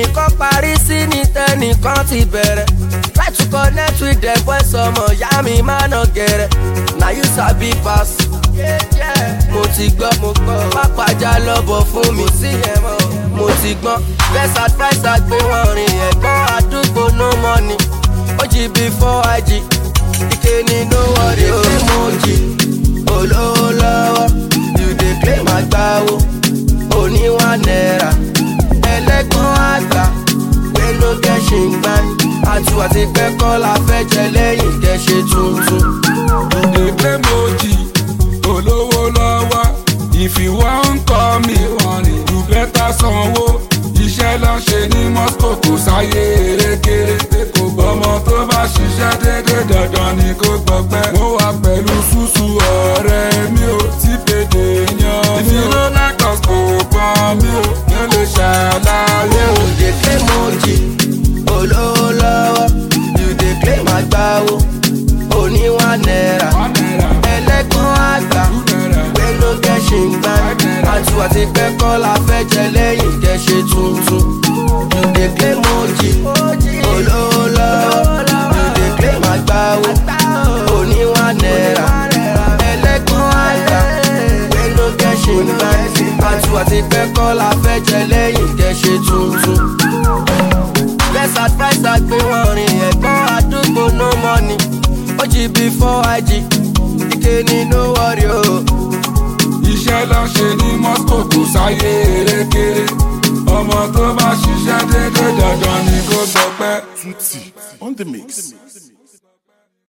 tẹnìkan parí sí ni tẹnìkan ti bẹ̀rẹ̀. Try to connect with them boys ọmọ ìyá mi má nà gẹ̀rẹ̀. Na you sabi pass. Mo ti gbọ́ pápájà lọ́bọ̀ fún mi sí ẹ̀mọ́. Mo ti gbọ́n best adviser gbé wọn rìn ẹ̀gbọ́n àdúgbò no money. OG before IG ìkéni no worry o. Mo jì olówó lọ́wọ́ you dey claim àgbáwo òní ₦1. Ẹlẹ́gbọ́n àgbà pé ló gẹ̀ṣì ń gbá. Àtúwà ti kẹ́kọ̀ọ́ la fẹ́ jẹ lẹ́yìn gẹ̀ṣẹ̀ tuntun. You dey claim OG olówó lọ́wọ́. If you wan call me you better sanwó. Iṣẹ́ lọ ṣe ní Moscow kò sáyé erékeré. Kò bọ́mọ tó bá ṣiṣẹ́ dédé dandan ni kò gbọ́pẹ́. Mo wà pẹ̀lú ṣùṣù ọ̀rẹ́ mi ò tí péde yan mi ò. Ìfìló lákọ̀ọ́ kò pọ́n mi ò ní lè ṣàlàyé o. You dey claim OG olówó lọ́wọ́ you dey claim àgbáwo òní ₦1. Ẹlẹ́gbọ́n àgbà pé ló gẹ̀ṣì ń gbá. Àtúwà ti kẹ́kọ̀ọ́ la fẹ́ jẹ lẹ́yìn gẹ̀ṣẹ̀ tuntun. You dey claim OG olówó lọ́wọ́ you dey claim àgbáwo òní ₦1. Ẹlẹ́gbọ́n àgbà pé ló gẹ̀ṣì ń gbá. Àtúwà ti kẹ́kọ̀ọ́ la fẹ́ jẹ lẹ́yìn gẹ̀ṣẹ̀ tuntun. Best adviser gbé wọn rìn ẹ̀gbọ́n àdúgbò no money. OG before IG ìkéni no worry o. Iṣẹ́ lọ ṣe ní Moscow kò sáyé erékeré. Ọmọ tó bá ṣiṣẹ́ dédé dandan ni kò gbọ́pẹ́. Tutti on the mix.